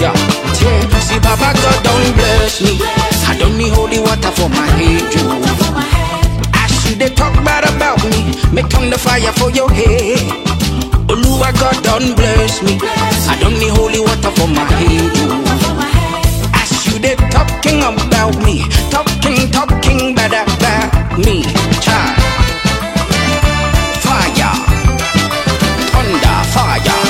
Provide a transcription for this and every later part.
Yeah, see, Baba God don't bless me. I don't need holy water for my head, you. As you they talk bad about me, make on the fire for your head. Oluwa God don't bless me. I don't need holy water for my head, you. As you they talking about me, talking bad about me, child. Fire, thunder, fire.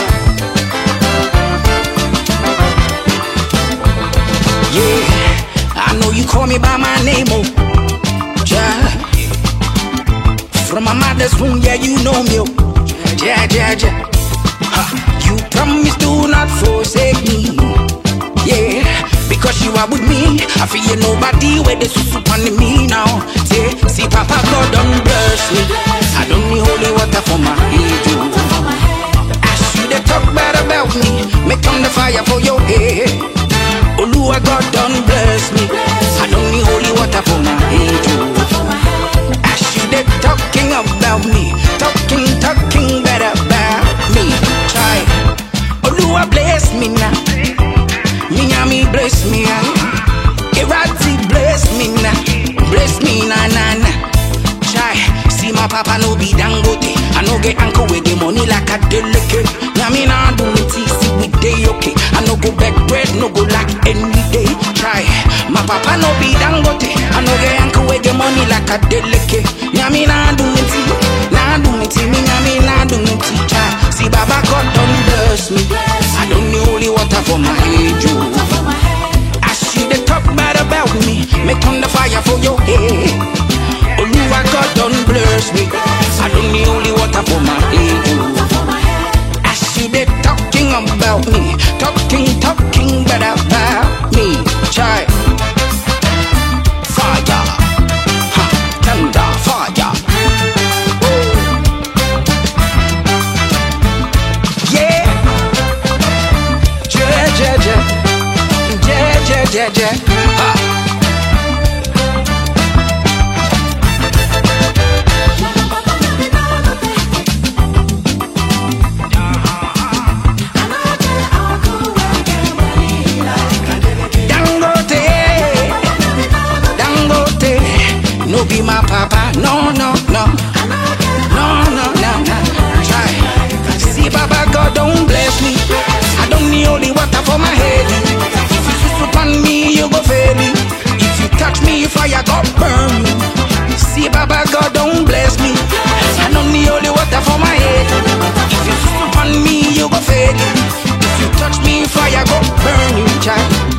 Yeah, I know you call me by my name, oh, yeah. From my mother's womb, yeah, you know me, oh, yeah. You promise to not forsake me, yeah. Because you are with me, I feel nobody where they susu on me now. Yeah, see, Papa God don't bless me. I don't need holy water for my head, you. As you they talk bad about me, make on the fire for your head. Oluwa God don't bless me. I don't need holy water for my head, you. As you they talking about me, talking bad about me. Try, Oluwa bless me now. Me bless me, Erati bless me now. Bless me na. Try, see my papa no be dangote. I no get uncle with the money like a delicate. Now me nah do me tea, see we day okay. I no go back bread, no go lack any day. Try, my papa no be dangote. I no get uncle with the money like a delicate. Now me nah do me tea, me nah do me tea. Try, see Baba God don't bless me. I don't need holy water for my head, you. As you they talk bad about me, make on the fire for your head. Oluwa God don't bless me. I don't need holy water for my head, you. As you they talking about me, talking bad about me. Try, fire, thunder, fire. Yeah. Dangote, no be my papa, no. Try, see Baba God don't bless me. I don't need holy water for my head. On me, you go fail me. If you touch me, fire go burn me. See, Baba God don't bless me. I don't need holy water for my head. If you on me, you go fail me. If you touch me, fire go burn you, child.